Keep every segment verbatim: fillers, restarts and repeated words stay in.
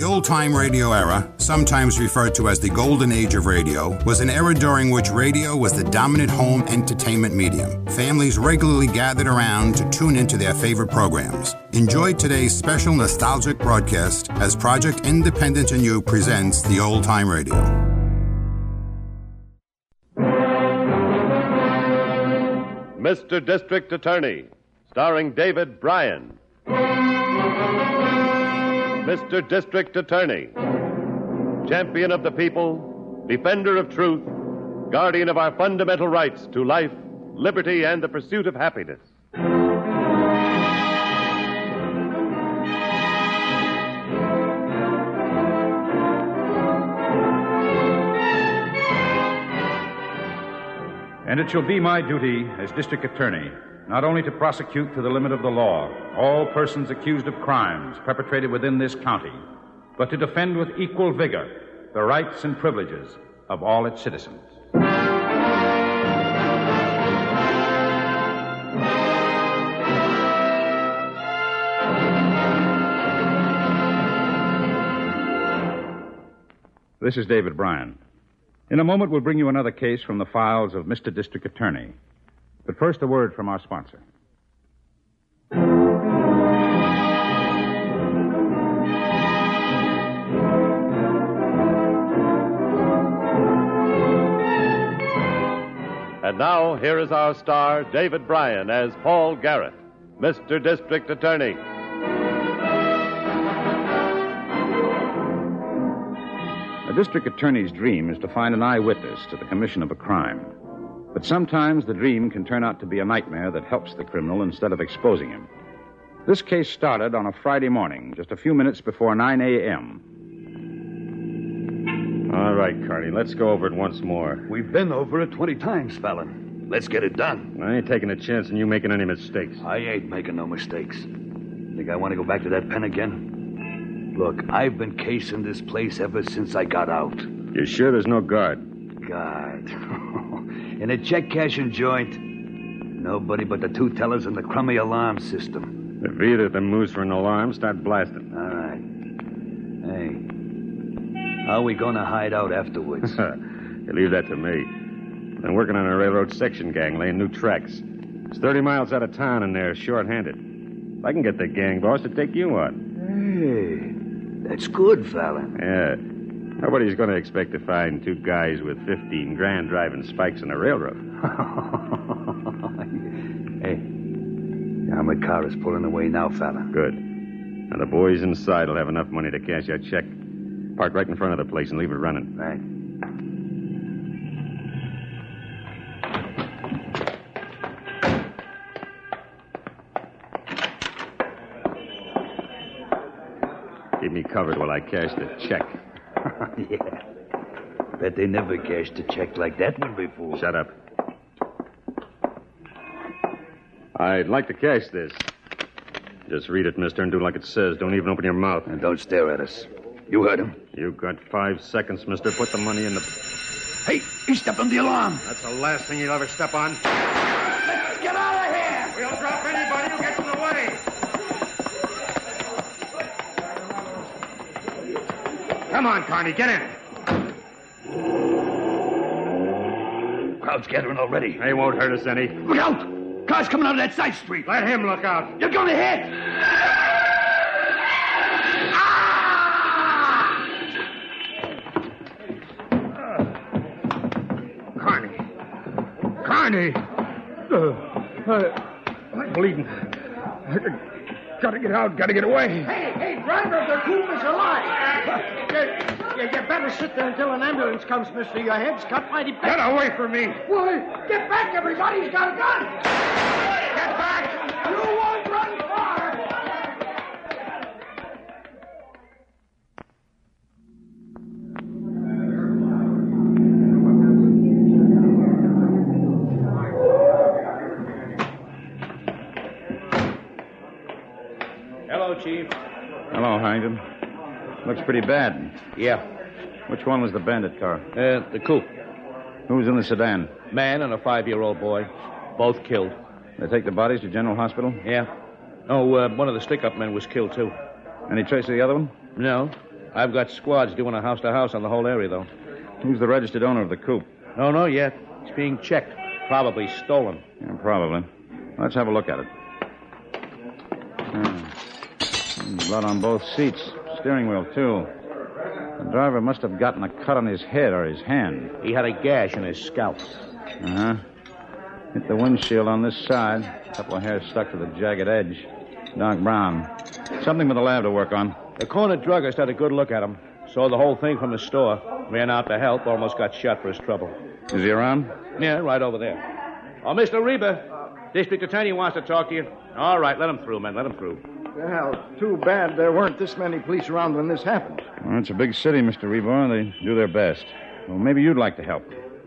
old-time radio era, sometimes referred to as the golden age of radio, was an era during which radio was the dominant home entertainment medium. Families regularly gathered around to tune into their favorite programs. Enjoy today's special nostalgic broadcast as Project Independence and You presents the old-time radio. Mister District Attorney, starring David Bryan. Mister District Attorney, champion of the people, defender of truth, guardian of our fundamental rights to life, liberty, and the pursuit of happiness. And it shall be my duty as district attorney not only to prosecute to the limit of the law all persons accused of crimes perpetrated within this county, but to defend with equal vigor the rights and privileges of all its citizens. This is David Bryan. In a moment, we'll bring you another case from the files of Mister District Attorney. But first, a word from our sponsor. And now, here is our star, David Bryan, as Paul Garrett, Mister District Attorney. A district attorney's dream is to find an eyewitness to the commission of a crime. But sometimes the dream can turn out to be a nightmare that helps the criminal instead of exposing him. This case started on a Friday morning, just a few minutes before nine a.m. All right, Carney, let's go over it once more. We've been over it twenty times, Fallon. Let's get it done. I ain't taking a chance on you making any mistakes. I ain't making no mistakes. Think I want to go back to that pen again? Look, I've been casing this place ever since I got out. You sure there's no guard? Guard? In a check cashing joint, nobody but the two tellers and the crummy alarm system. If either of them moves for an alarm, start blasting. All right. Hey, how are we going to hide out afterwards? You leave that to me. Been working on a railroad section gang, laying new tracks. It's thirty miles out of town, and they're short-handed. If I can get the gang boss to take you on. Hey, that's good, Fallon. Yeah. Nobody's going to expect to find two guys with fifteen grand driving spikes on a railroad. Hey, the armored car is pulling away now, Fallon. Good. Now, the boys inside will have enough money to cash your check. Park right in front of the place and leave it running. Right. Keep me covered while I cash the check. Yeah. Bet they never cashed a check like that one before. Shut up. I'd like to cash this. Just read it, mister, and do like it says. Don't even open your mouth. And don't stare at us. You heard him. You got five seconds, mister. Put the money in the... Hey, he stepped on the alarm. That's the last thing you'll ever step on. Let's get out of here. We'll drop anybody who gets in the way. Come on, Carney, get in. Crowd's gathering already. They won't hurt us any. Look out! Car's coming out of that side street. Let him look out. You're going to hit. Ah! Carney. Carney. Uh, uh, I'm bleeding. I gotta get out, gotta get away. Hey, hey, driver, the coop is alive. You, you better sit there until an ambulance comes, mister. Your head's cut mighty bad. Get away from me. Why, get back, everybody. He's got a gun. Get back. You won't run far. Hello, Chief. Hello, Harrington. Looks pretty bad. Yeah. Which one was the bandit car? Uh, the coupe. Who was in the sedan? Man and a five-year-old boy. Both killed. They take the bodies to General Hospital? Yeah. Oh, uh, one of the stick-up men was killed, too. Any trace of the other one? No. I've got squads doing a house-to-house on the whole area, though. Who's the registered owner of the coupe? No, no, yet. It's being checked. Probably stolen. Yeah, probably. Let's have a look at it. Hmm. Blood on both seats. Steering wheel, too. The driver must have gotten a cut on his head or his hand. He had a gash in his scalp. Uh-huh. Hit the windshield on this side. A couple of hairs stuck to the jagged edge. Dark brown. Something for the lab to work on. The corner druggist had a good look at him. Saw the whole thing from the store. Ran out to help. Almost got shot for his trouble. Is he around? Yeah, right over there. Oh, Mister Reba. District Attorney wants to talk to you. All right, let him through, man. Let him through. Well, too bad there weren't this many police around when this happened. Well, it's a big city, Mister Rebar. They do their best. Well, maybe you'd like to help.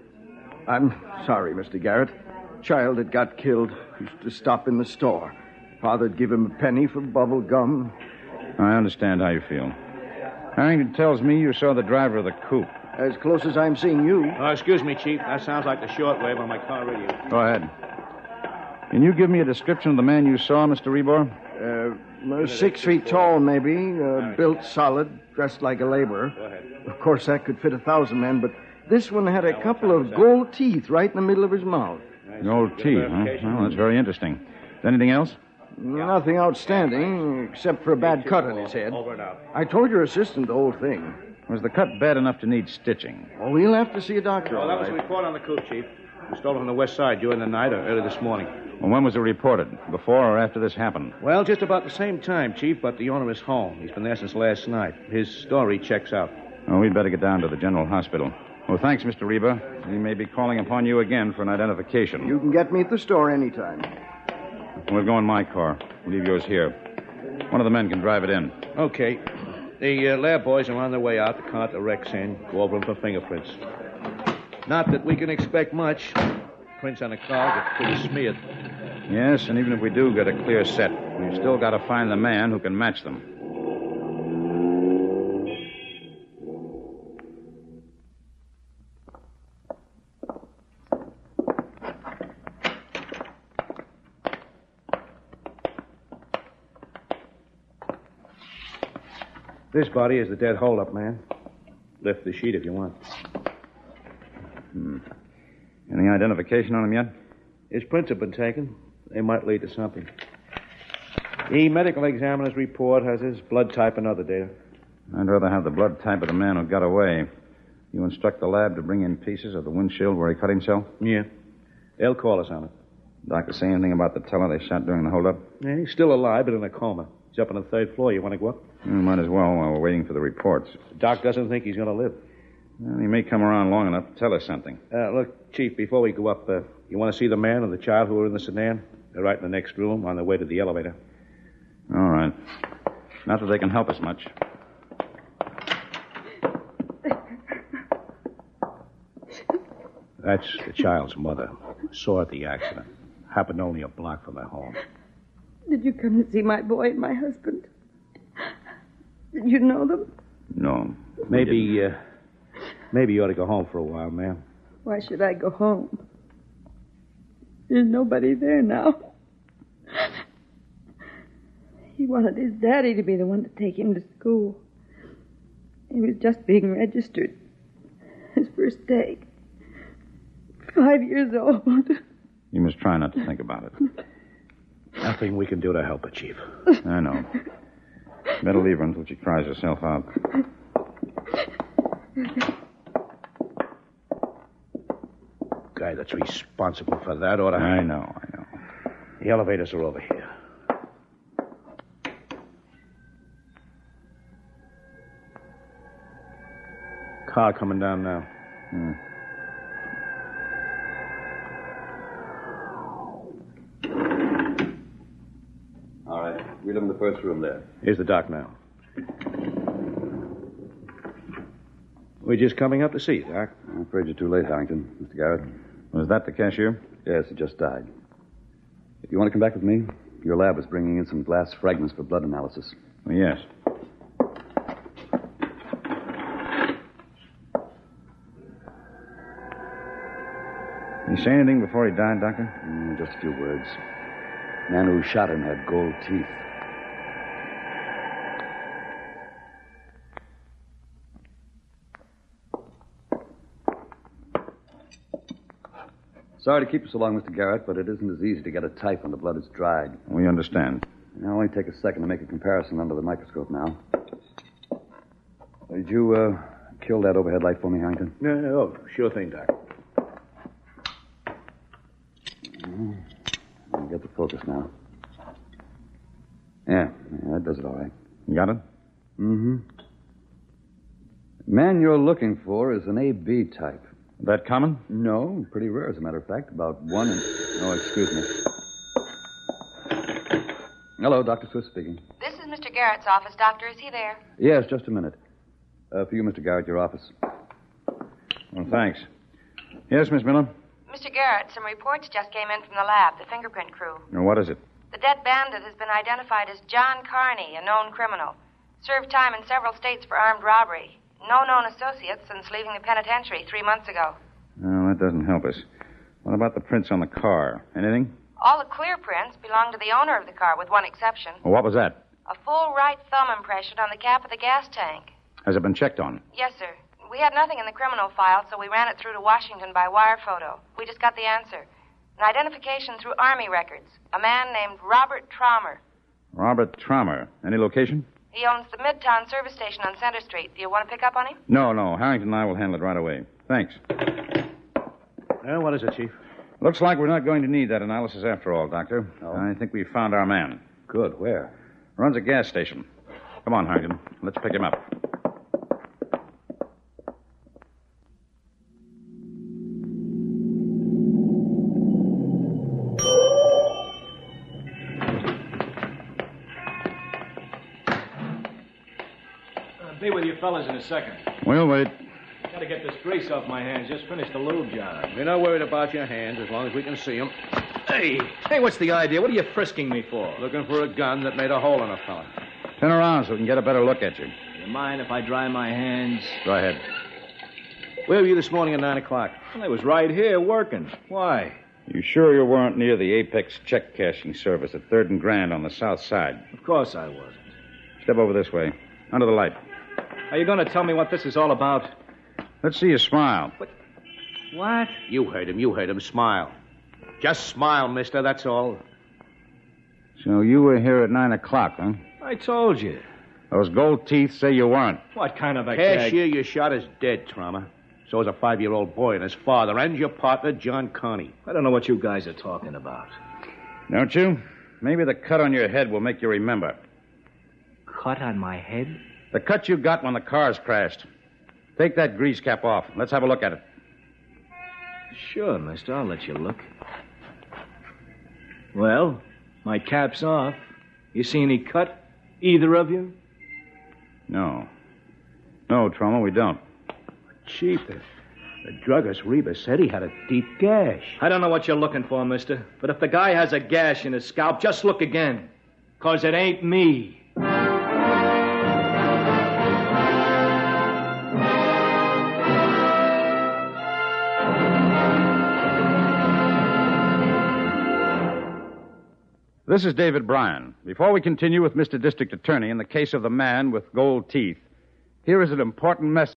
I'm sorry, Mister Garrett. Child that got killed used to stop in the store. Father'd give him a penny for bubble gum. I understand how you feel. Harrington tells me you saw the driver of the coupe. As close as I'm seeing you. Oh, excuse me, Chief. That sounds like the shortwave on my car radio. Go ahead. Can you give me a description of the man you saw, Mister Rebor? Uh, six feet tall, maybe. Uh, built solid, dressed like a laborer. Go ahead. Of course, that could fit a thousand men, but this one had a couple of gold teeth right in the middle of his mouth. Gold teeth, huh? Well, that's very interesting. Anything else? Nothing outstanding, except for a bad cut on his head. Over and out. I told your assistant the whole thing. Was the cut bad enough to need stitching? Well, we'll have to see a doctor, Well, all that was a right. report on the coupe, Chief. It was stolen from the west side during the night or early this morning. Well, when was it reported? Before or after this happened? Well, just about the same time, Chief, but the owner is home. He's been there since last night. His story checks out. Oh, we'd better get down to the general hospital. Well, thanks, Mister Reba. We may be calling upon you again for an identification. You can get me at the store anytime. We'll go in my car. Leave yours here. One of the men can drive it in. Okay. The uh, lab boys are on their way out to cart the wrecks in, go over them for fingerprints. Not that we can expect much. Prints on the car get pretty smeared. Yes, and even if we do get a clear set, we've still got to find the man who can match them. This body is the dead hold-up man. Lift the sheet if you want. Hmm. Any identification on him yet? His prints have been taken. They might lead to something. The medical examiner's report has his blood type and other data. I'd rather have the blood type of the man who got away. You instruct the lab to bring in pieces of the windshield where he cut himself? Yeah. They'll call us on it. Doctor say anything about the teller they shot during the holdup? Yeah, he's still alive, but in a coma. He's up on the third floor. You want to go up? We might as well while we're waiting for the reports. The doc doesn't think he's going to live. Well, he may come around long enough to tell us something. Uh, look, Chief, before we go up, uh, you want to see the man and the child who were in the sedan? They're right in the next room on their way to the elevator. All right. Not that they can help us much. That's the child's mother. Saw at the accident. Happened only a block from their home. Did you come to see my boy and my husband? Did you know them? No. Maybe, uh, maybe you ought to go home for a while, ma'am. Why should I go home? There's nobody there now. He wanted his daddy to be the one to take him to school. He was just being registered. His first day. Five years old. You must try not to think about it. Nothing we can do to help her, Chief. I know. Better leave her until she cries herself out. Guy that's responsible for that ought to... I know, I know. The elevators are over here. Car coming down now. Hmm. All right. Read him the first room there. Here's the doc now. We're just coming up to see you, Doc. I'm afraid you're too late, Harrington. Mister Garrett. Was that the cashier? Yes, he just died. If you want to come back with me, your lab is bringing in some glass fragments for blood analysis. Well, yes. Did he say anything before he died, Doctor? Mm, just a few words. The man who shot him had gold teeth. Sorry to keep you so long, Mister Garrett, but it isn't as easy to get a type when the blood is dried. We understand. It'll only take a second to make a comparison under the microscope now. Did you uh, kill that overhead light for me, Harrington? No, no, oh, sure thing, Doc. I'll get the focus now. Yeah, yeah, that does it all right. You got it? Mm-hmm. The man you're looking for is an A B type. That common? No, pretty rare, as a matter of fact. About one in... Oh, excuse me. Hello, Doctor Swift speaking. This is Mister Garrett's office, Doctor. Is he there? Yes, just a minute. Uh, for you, Mister Garrett, your office. Well, thanks. Yes, Miss Miller? Mister Garrett, some reports just came in from the lab, the fingerprint crew. Now, what is it? The dead bandit has been identified as John Carney, a known criminal. Served time in several states for armed robbery. No known associates since leaving the penitentiary three months ago. Well, that doesn't help us. What about the prints on the car? Anything? All the clear prints belong to the owner of the car, with one exception. Well, what was that? A full right thumb impression on the cap of the gas tank. Has it been checked on? Yes, sir. We had nothing in the criminal file, so we ran it through to Washington by wire photo. We just got the answer. An identification through Army records. A man named Robert Traumer. Robert Traumer. Any location? He owns the Midtown service station on Center Street. Do you want to pick up on him? No, no. Harrington and I will handle it right away. Thanks. Well, what is it, Chief? Looks like we're not going to need that analysis after all, Doctor. Oh. I think we found our man. Good. Where? Runs a gas station. Come on, Harrington. Let's pick him up. Be with you fellas in a second. We'll wait. Gotta get this grease off my hands. Just finished the lube job. We're not worried about your hands as long as we can see them. Hey, hey, what's the idea? What are you frisking me for? Looking for a gun that made a hole in a fella. Turn around so we can get a better look at you. You mind if I dry my hands? Go ahead. Where were you this morning at nine o'clock? Well, I was right here working. Why? You sure you weren't near the Apex check cashing service at third and Grand on the south side? Of course I wasn't. Step over this way. Under the light. Are you going to tell me what this is all about? Let's see you smile. What? What? You heard him. You heard him. Smile. Just smile, mister. That's all. So you were here at nine o'clock, huh? I told you. Those gold teeth say you weren't. What kind of a cashier you shot is dead, Traumer. So is a five-year-old boy and his father and your partner, John Carney. I don't know what you guys are talking about. Don't you? Maybe the cut on your head will make you remember. Cut on my head? The cut you got when the cars crashed. Take that grease cap off. Let's have a look at it. Sure, mister. I'll let you look. Well, my cap's off. You see any cut? Either of you? No. No, Traumer, we don't. Chief, the, the druggist Reba said he had a deep gash. I don't know what you're looking for, mister. But if the guy has a gash in his scalp, just look again. 'Cause it ain't me. This is David Bryan. Before we continue with Mister District Attorney in the case of the man with gold teeth, here is an important message.